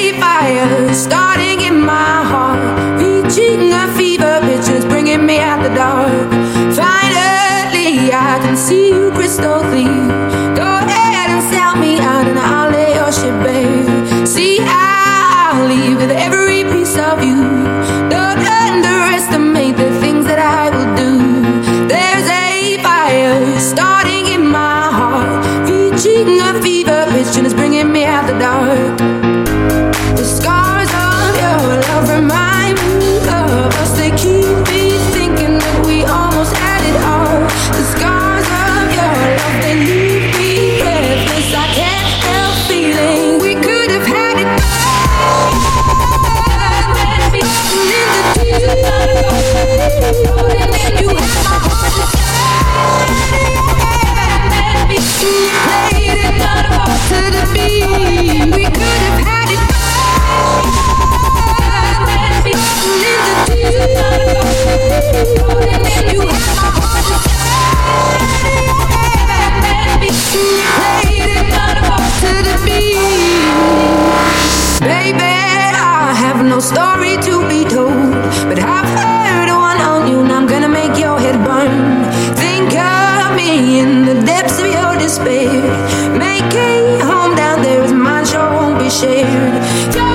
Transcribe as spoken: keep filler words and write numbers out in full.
a fire starting in my heart, reaching a fever pitch and it's bringing me out the dark. Finally, I can see you crystal clear. Go ahead and sell me out and I'll lay your shit bare. See, I'll leave with every piece of you. Don't underestimate the things that I will do. There's a fire starting in my heart, reaching a fever pitch and it's bringing me out the dark. The scars of your love remind me of us. They keep me thinking that we almost had it all. The scars of your love, they leave me breathless. I can't help feeling we could have had it all. Let me in the tears. You have my heart inside. Let me played it to the beat. We could have had it all. Let me in the tears. You have my heart inside. Let me played it to the beat. Baby, I have no story to be told, but I've heard one on you and I'm gonna make your head burn. Think of me in the depths of your despair. Make a home down there as mine sure won't be shared.